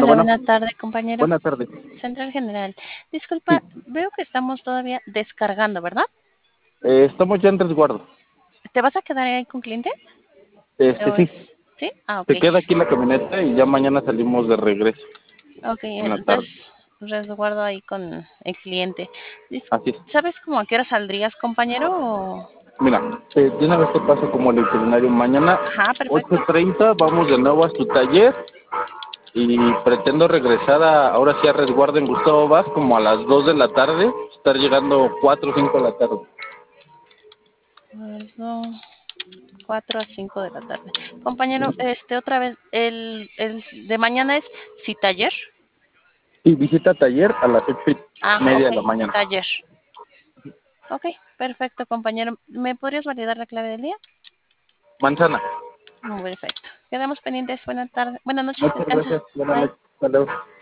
Hola, bueno, buena tarde, compañero. buenas tardes. Central General. Sí, Disculpa, veo que estamos todavía descargando, ¿verdad? estamos ya en resguardo. ¿Te vas a quedar ahí con cliente? ¿O es... Sí, ¿Sí? Ah, ok. se queda aquí la camioneta y ya mañana salimos de regreso Ok, en la entonces tarde. resguardo ahí con el cliente. Así es. ¿Sabes cómo a qué hora saldrías, compañero? Mira, de una vez te paso como el itinerario. Mañana, Ajá, perfecto. 8:30, vamos de nuevo a su taller y pretendo regresar ahora sí a resguardo en Gustavo Vaz como a las 2 de la tarde, estar llegando 4 o 5 de la tarde. No, 4 a 5 de la tarde. Compañero, otra vez, el de mañana es si taller. Y visita taller a las 8:30 Ok, de la mañana. taller. Ok, perfecto, compañero. ¿Me podrías validar la clave del día? Manzana. Muy perfecto. Quedamos pendientes. Buenas tardes. Buenas noches. Muchas Descansa. gracias. Buenas Bye. noches. Hasta luego.